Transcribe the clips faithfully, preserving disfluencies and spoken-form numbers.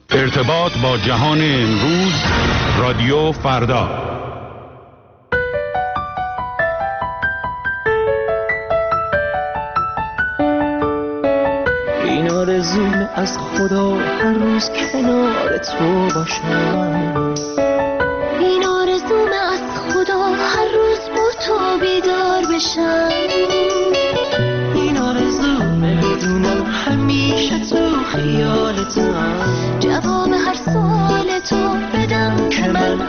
ارتباط با جهان امروز، رادیو فردا. این آرزوم از خدا هر روز کنار تو باشم، این آرزوم از خدا هر روز با تو بیدار بشم، این آرزومه بدونم همیشه تو خیالتم، جواب هر سوال تو بدم که من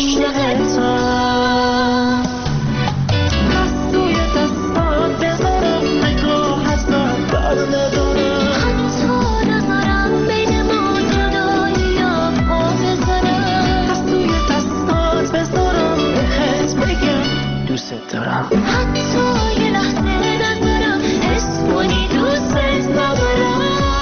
عاشقتم. دستوی دستات بذارم نگاه از من بر ندارم، حتی نذارم بین ما جدایی یا پا بذارم، دستوی دستات بذارم بهت بگم دوست دارم، حتی یه لحظه نذارم حس کنی دوست ندارم.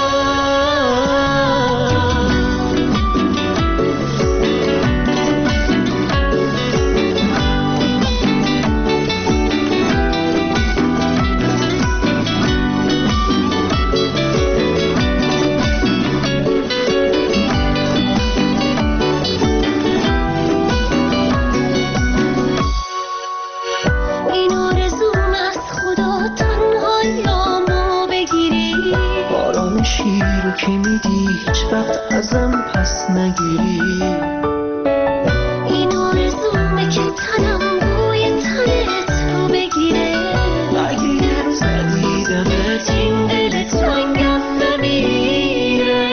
این آرزوم از خدا تنهاییامو بگیری، آرامشی رو که میدی هیچ وقت ازم پس نگیری، این آرزومه که تنم بوی تنت رو بگیره، اگه یه روز ندیدمت این دل تنگم نمیره،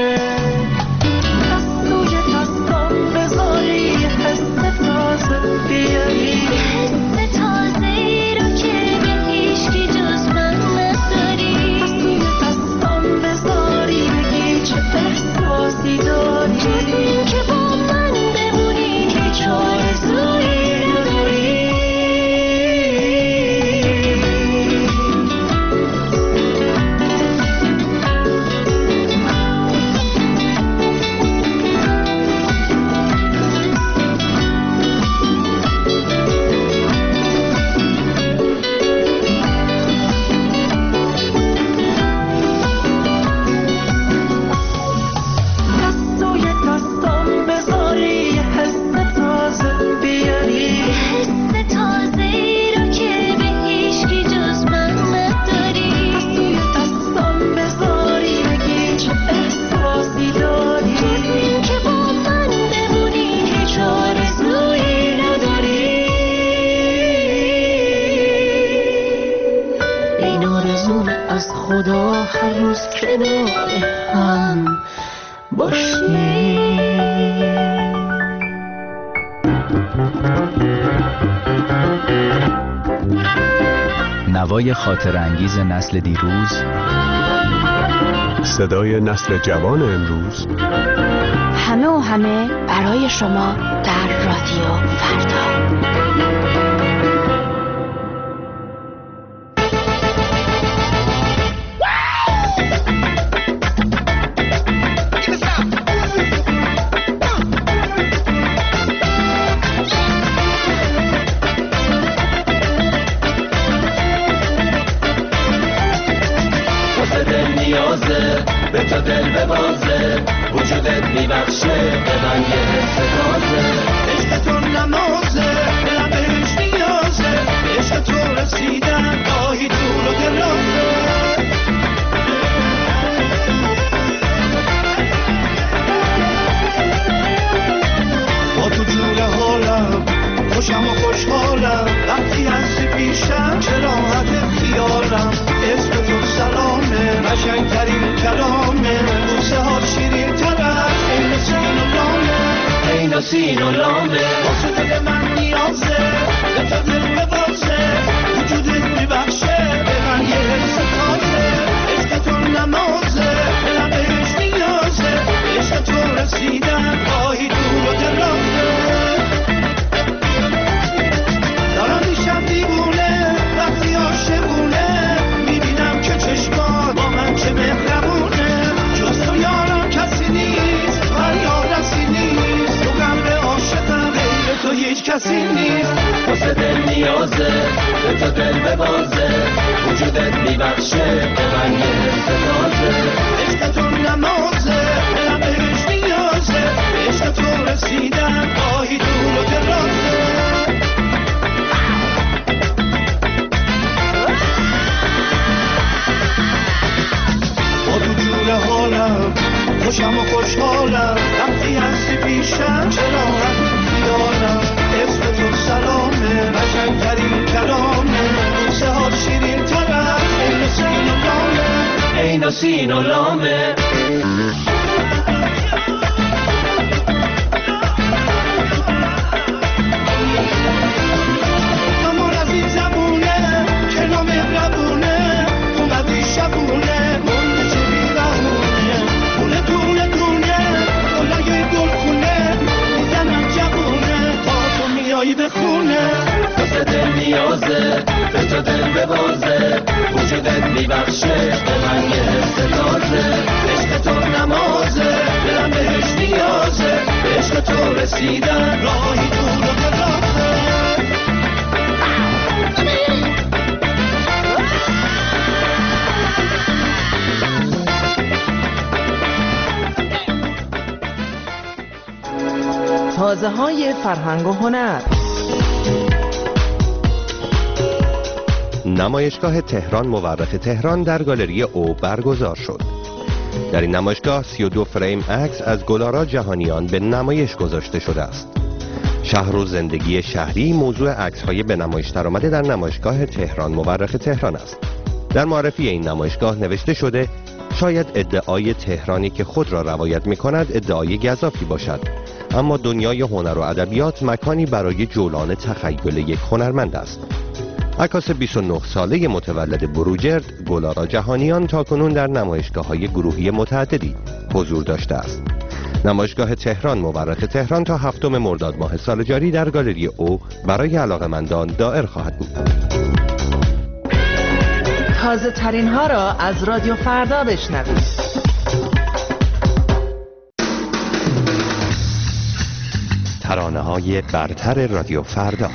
دستوی دستم بذاری حس تازه بیاری، حس تازه ای رو که به هیچکی جز من نداری، دستوی دستم بذاری بگی چه احساسی داری، جز این که با من بمونی هیچ آرزویی نداری. دستوی دستم بذاری حس تازه بیاری، حس تازه ای رو که به هیچکی جز من نداری، دستوی دستم بذاری بگی چه احساسی داری، جز این که با من بمونی هیچ آرزویی نداری. این آرزوم از خدا هر روز کنار هم باشی. نوای خاطر انگیز نسل دیروز، صدای نسل جوان امروز، همه و همه برای شما در رادیو فردا. واسه دل نیازه به تو دل ببازه، وجودت میبخشه به من یه حس تازه، عشق تو نمازه دلم بهش نیازه، عشق تو رسیدن گاهی دور و درازه، با تو جور حالم خوشم و خوشحالم، وقتی هستی پیشم چه راحت خیالم، اسم تو سلامه قشنگترین کلامه، بوسه ها شیرین تر عین سین و لامه، عین سین و لامه، واسه دل من نیازه به تو دل ببازه، وجودت میبخشه به من یه حس تازه، عشق تو نمازه دلم بهش نیازه، عشق تو رسیدن گاهی دور و درازه، دارم میشم دیوونه وقتی عاشقونه، میبینم که چشمات با من چه مهربونه، جز تو یارم کسی نیست فریادرسی نیست، تو قلب عاشقم غیر تو هیچ کسی نیست، واسه دل نیازه به تو دل ببازه، وجودت میبخشه به من یه حس تازه، عشق تو نمازه دلم بهش نیازه، خیالم خوشم و خوشحالم وقتی هستی پیشم چرا خیالم اسم تو سلامه قشنگترین کلامه سهار شیرین ترم این سین و لامه این سین و لامه اما رفی زبونه که نامه ربونه اومدی شبونه منده چه بیرهونه دونه دونه دونه گلای گل خونه میزنم جبونه تا تو میایی به خونه واسه دل نیازه به تو دل ببازه وجودت میبخشه به من یه حس تازه عشق تو نمازه دلم بهش نیازه به عشق تو رسیدن راهی دور و درازه تازه های فرهنگ و هنر. نمایشگاه تهران مورخ تهران در گالری او برگزار شد. در این نمایشگاه سی و دو فریم عکس از گلارا جهانیان به نمایش گذاشته شده است. شهر و زندگی شهری موضوع عکس‌های به نمایش درآمده در نمایشگاه تهران مورخ تهران است. در معرفی این نمایشگاه نوشته شده شاید ادعای تهرانی که خود را روایت می‌کند ادعای گزافی باشد، اما دنیای هنر و ادبیات مکانی برای جولان تخیل یک هنرمند است. عکاس بیست و نه ساله متولد بروجرد گلارا جهانیان تاکنون در نمایشگاه‌های گروهی متعددی حضور داشته است. نمایشگاه تهران مورخ تهران تا هفتم مرداد ماه سال جاری در گالری او برای علاقه‌مندان دائر خواهد بود. تازه ترین ها را از رادیو فردا بشنوید. ترانه های برتر رادیو فردا.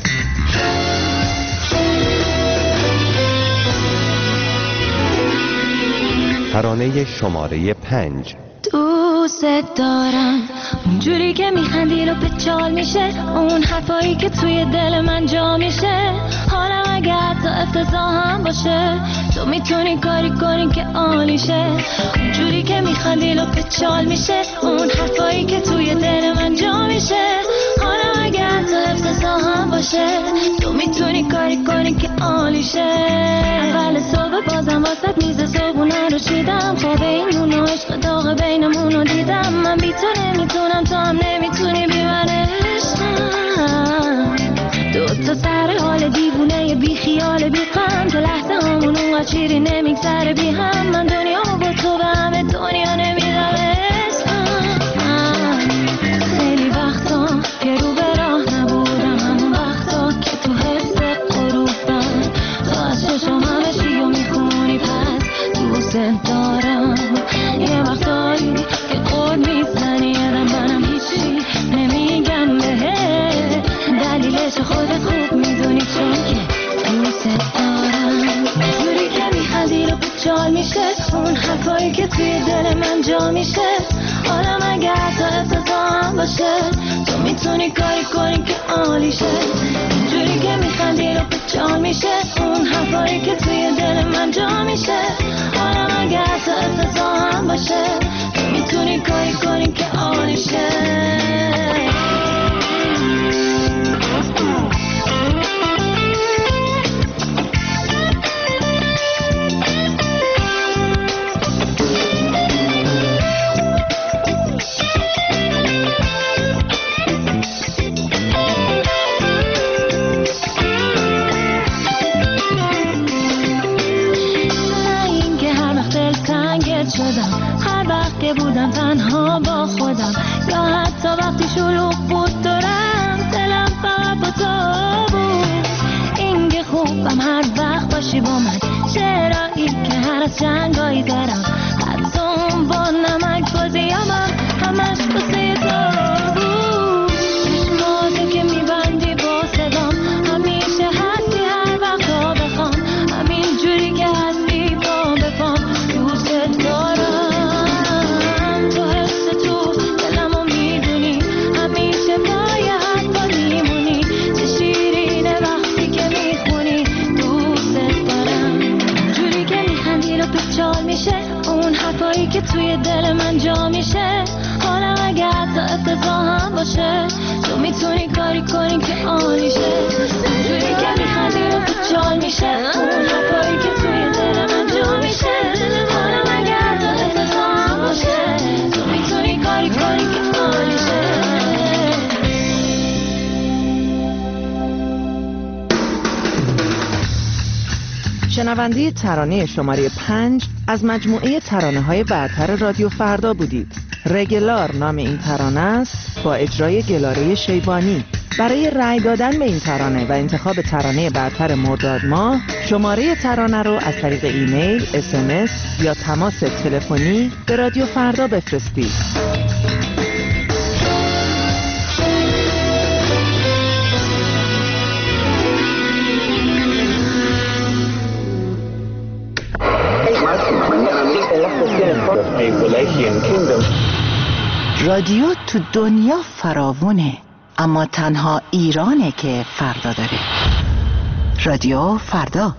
ترانه شماره پنج. دوست دارم اونجوری که میخندی رو پچال میشه، اون حرفایی که توی دل من جا میشه، حالا اگه حتی افتضاح هم باشه تو میتونی کاری کنی که عالیشه. اونجوری که میخندی رو پچال میشه، اون حرفایی که توی دل من جا میشه، حالا اگه حتی افتضاح هم باشه تو میتونی کاری کنی که عالیشه. اول صبح بازم واسط میز صبحونه رو چیدم، خواب این و عشق داغ بینمونو دیدم. من بی تو نمیتونم، تو هم نمیتونی بی من عشقم. دو تا سر حال دیوونه بی خیال بی غم، تو لحظه همون اونقدر شیری نمیگذره بی هم. من دنیا با تو به همه دنیا نمیدم عشقم. خیلی وقتا که رو به راه نبودم، همون وقتا که تو حس غروبم، تو از چشم همه چی رو میخونی پس دوست دارم. یه وقتایی که قول میزنی یادم منم هیچی نمیگم بهه، دلیلش خودت خوب میدونی چون که دوست دارم. جوری که میخندی رو بچال میشه، اون حرفایی که توی دل من جا میشه، حالا مگه حتی افتضاح هم باشه تو میتونی کاری کنی که عالیشه. جوری که میخندی رو بچال میشه، اون حرفایی که توی دل من جا میشه، حالا مگه حتی افتضاح هم باشه تو میتونی کاری کنی که عالیشه. هر وقت که بودم تنها با خودم، یا حتی وقتی شلوغ بود دورم، دلم فقط با تو بود. این که خوبم هر وقت باشی با من، چرایی که هر از جنگایی دارم، حتی اون با نمک بازیم همش بسه تو بود. چشماتو که میبندی با صدام، همیشه هستی هر وقت ها بخوام، همین جوری که هستی با بفام دوست دارم. توی دل من جا میشه، حالم اگه حتی افتضاح هم باشه، تو میتونی کاری کنی که عالیشه. اونجوری که میخوادی و چال میشه، اون حرفایی که توی دل من جا میشه، حالم اگه حتی افتضاح هم باشه، تو میتونی کاری کنی که عالیشه. شنونده ترانه شماره پنج از مجموعه ترانه‌های برتر رادیو فردا بودید. رگلار نام این ترانه است با اجرای گلاره شیبانی. برای رأی دادن به این ترانه و انتخاب ترانه برتر مرداد ماه، شماره ترانه رو از طریق ایمیل، اس ام اس یا تماس تلفنی به رادیو فردا بفرستید. رادیو تو دنیا فراوونه، اما تنها ایرانه که فردا داره. رادیو فردا.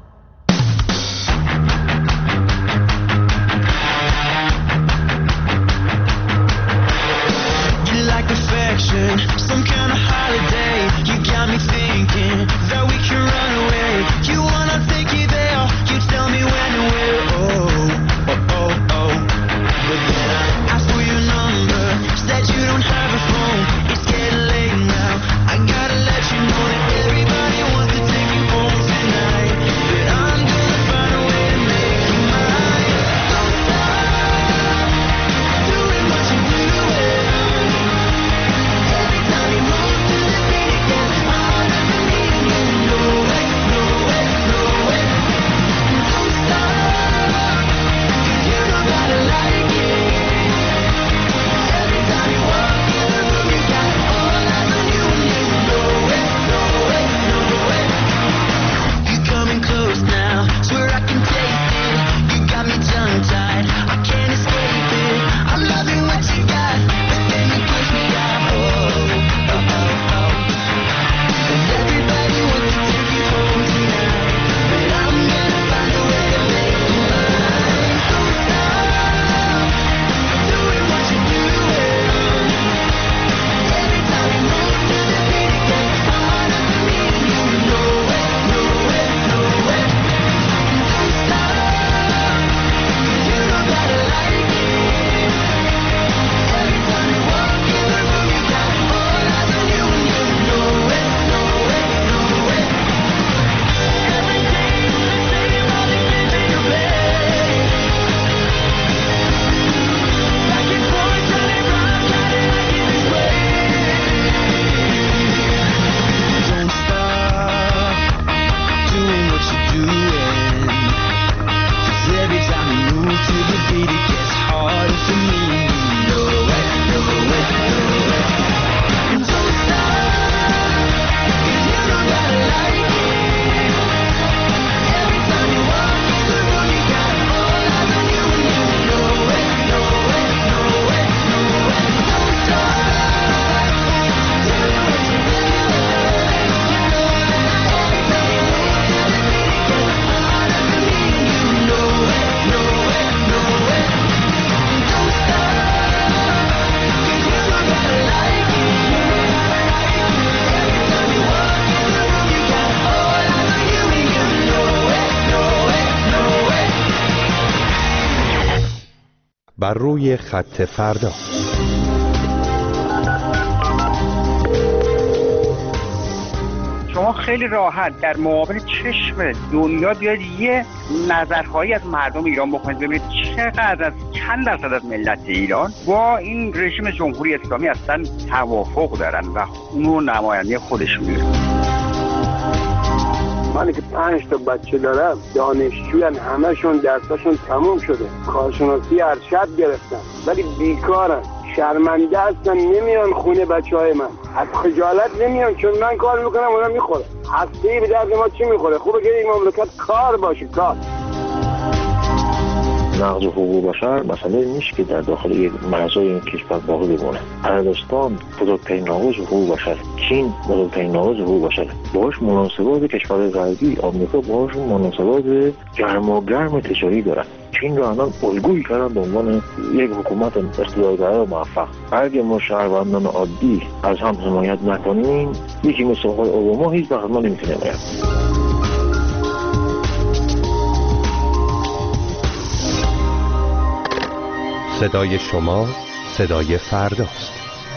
بر روی خط فردا. شما خیلی راحت در مقابل چشم دنیا بیاید یه نظرهایی از مردم ایران بکنید، ببینید چقدر از چند درصد از ملت ایران با این رژیم جمهوری اسلامی اصلا توافق دارن و اونو نماینده خودشون میدونن. من که پنج تا بچه دارم، دانشجویان، همشون درساشون تموم شده، کارشناسی ارشد گرفتن ولی بیکارن، شرمنده هستن، نمیان خونه بچه های من، از خجالت نمیان چون من کار میکنم اونا میخوره. هسته‌ای به درد ما چی میخوره؟ خوبه که این مملکت کار باشه، کار. نقض حقوق بشر مسئله نیست که در داخل یک مرزهای این کشور باقی بمونه. عربستان بزرگترین ناقض حقوق بشر، چین بزرگترین ناقض حقوق بشر، باهاش مناسبات کشور غربی آمریکا باهاش مناسبات گرم و گرم تجاری دارن. چین رو الان الگویی کردن به عنوان یک حکومت اقتدارگرای موفق. اگه ما شهروندان عادی از هم حمایت نکنیم، یکی مثل آقای اوباما هیچ وقت ما نمیتونه باید. صدای شما صدای فرداست.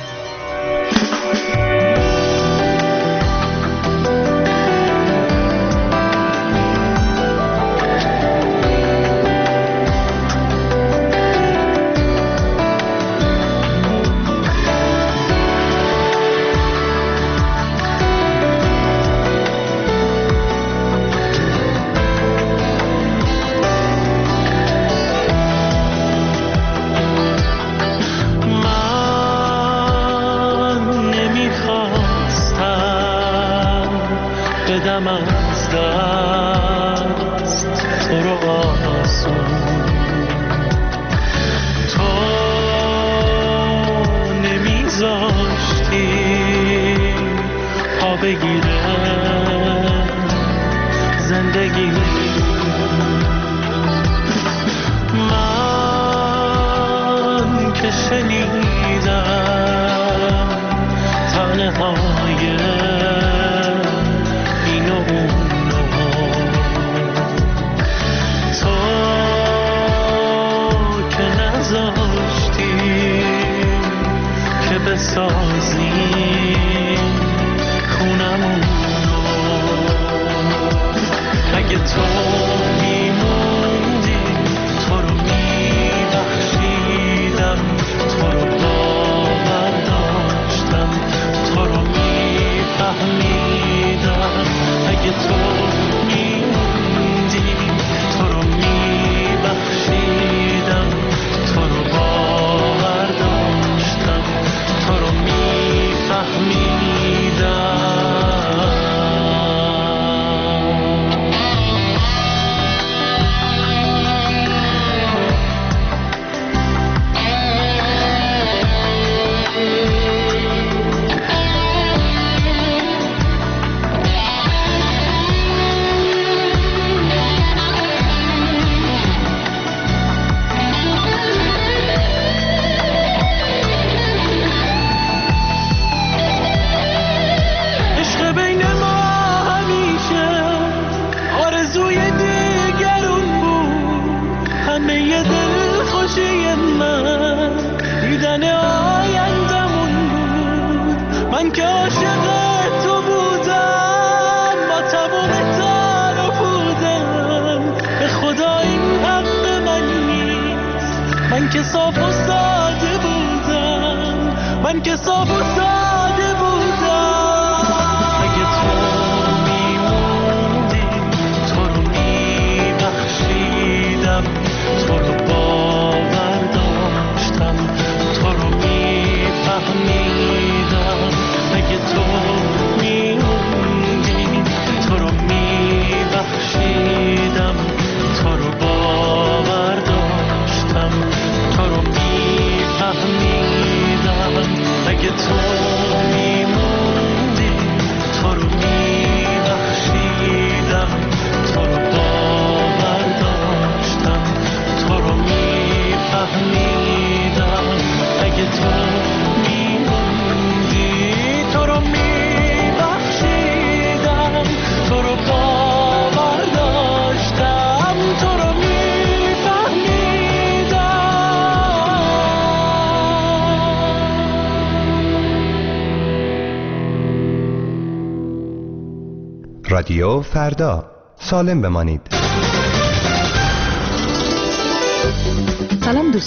رادیو فردا، سالم بمانید. سلام دوستان،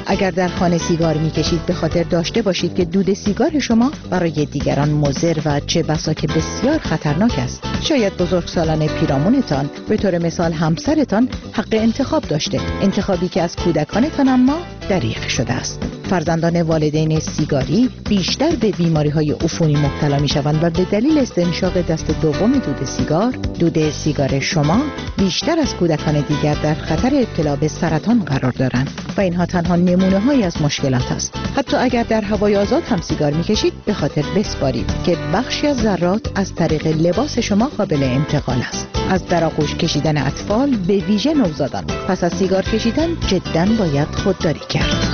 اگر در خانه سیگار میکشید به خاطر داشته باشید که دود سیگار شما برای دیگران مضر و چه بسا که بسیار خطرناک است. شاید بزرگسالان پیرامونتان، به طور مثال همسرتان، حق انتخاب داشته، انتخابی که از کودکانتان اما دریغ شده است. فرزندان والدین سیگاری بیشتر به بیماری‌های عفونی مبتلا می‌شوند و به دلیل استنشاق دست دوم دود سیگار، دود سیگار شما بیشتر از کودکان دیگر در خطر ابتلا به سرطان قرار دارند و اینها تنها نمونه‌هایی از مشکلات است. حتی اگر در هوای آزاد هم سیگار می‌کشید به خاطر بسپارید که بخشی از ذرات از طریق لباس شما قابل انتقال است. از در آغوش کشیدن اطفال به ویژه نوزادان، پس از سیگار کشیدن جداً باید خودداری کرد.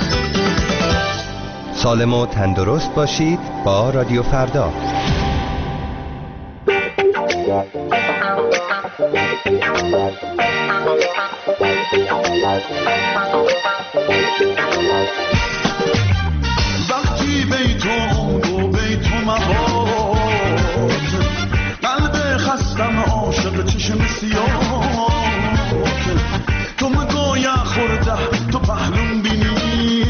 سالم و تندرست باشید با رادیو فردا. وقتی بیتو و بیتو مباد، قلب خستم عاشق چشم سیاه، تو مگویا خورده تو پهلون بینی،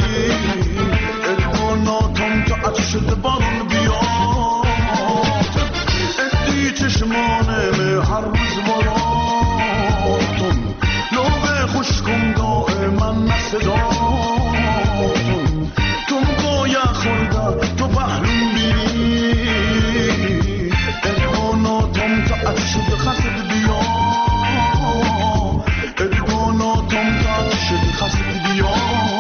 ادواناتم تو عطشت بارون بیاد، ادی چشمانم هر روز مراتم، لوب خوشکم دائما نصداتم، تو مگویا خورده تو پهلون بینی، ادواناتم تو عطشت خسد بیاد، ادواناتم تو عطشت خسد بیاد.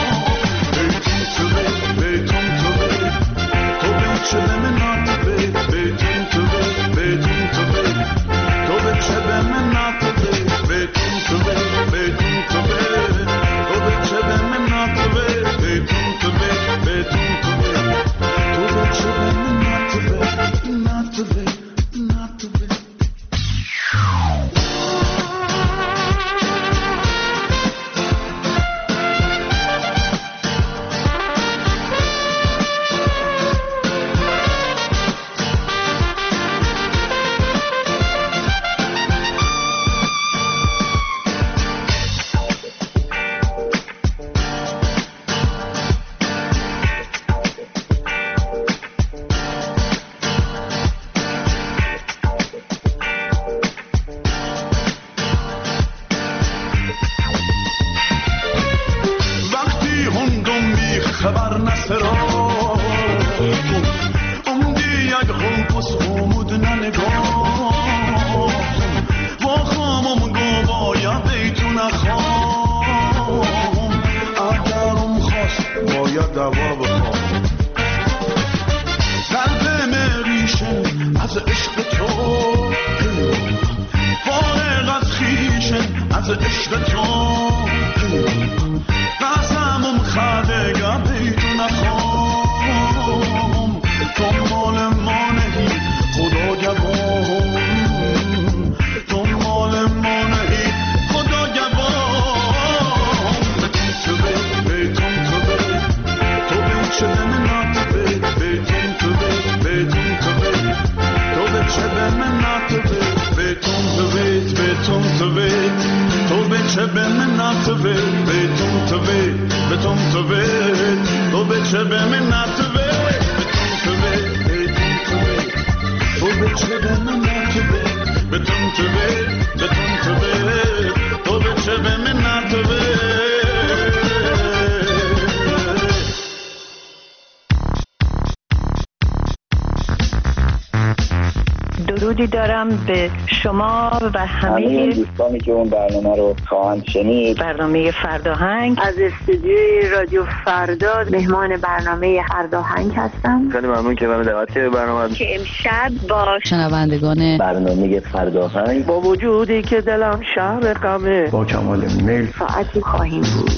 درودی دارم به شما و همه دوستانی که اون برنامه رو خواهند شنید. برنامه فرداهنگ از استودیوی رادیو فردا مهمان برنامه فرداهنگ هستم. خیلی ممنون که من دعوت کردید برنامه که امشب با شنوندگان برنامه فرداهنگ با وجودی که دلم شهر غمه با کمال میل ساعتی خواهیم بود.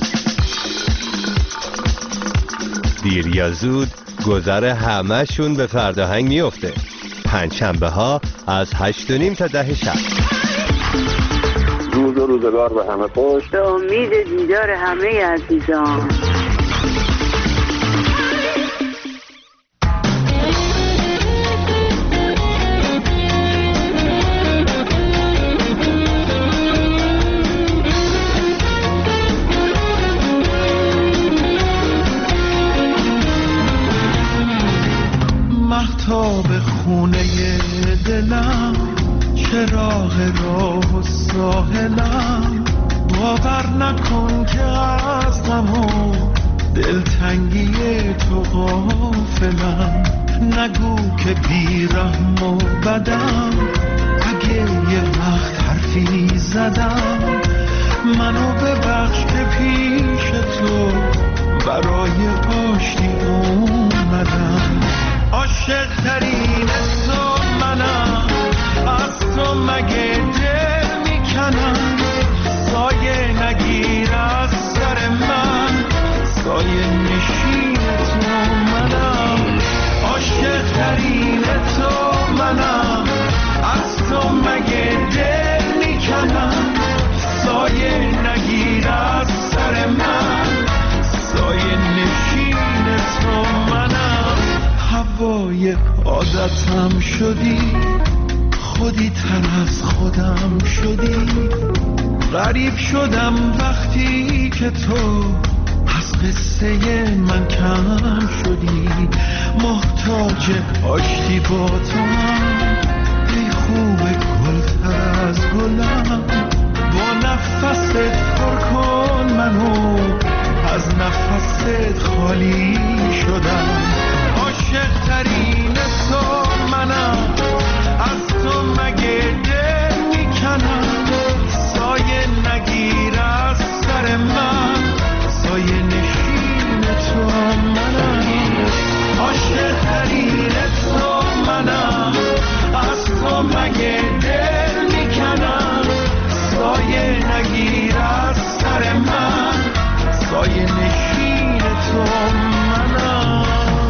دیر یا زود گذر همه‌شون به فرداهنگ میفته. پنجشنبه ها از هشت و نیم تا ده شب. روز و روزگار به همه خوش. به امید دیدار همه عزیزان. دلم، چراغ راه و ساحلم، باور نکن که از غم و دلتنگی تو غافلم. نگو که بیرحم و بدم، اگه یه وقت حرفی زدم، منو ببخش که پیش تو برای آشتی اومدم. عاشق ترین تو منم، از تو مگه دل میکنم. سایه نگیر از سر من، سایه نشین تو منم. عاشق ترین تو منم، از تو مگه دل میکنم. سایه نگیر از سر من، سایه نشین تو منم. هوای عادتم شدی، خودی تر از خودم شدی. غریب شدم وقتی که تو از قصه من کم شدی. محتاج آشتی با تو هم، ای خوب گل تر از گلم. با نفست پر کن منو، از نفست خالی شدم. عاشق ترین تو منم، از تو مگه دل میکنم. سایه نگیر از سر من، سایه نشین تو منم. عاشق ترین تو منم، از تو مگه دل میکنم. سایه نگیر از سر من، سایه نشین تو منم.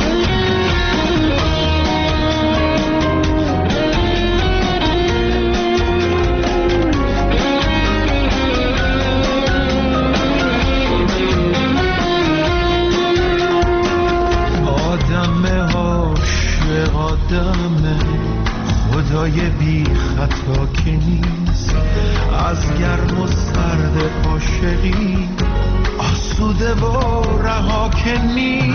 آدم خدای بی خطا که نیست، از گرم و سرد عاشقی آسوده و رها که نیست.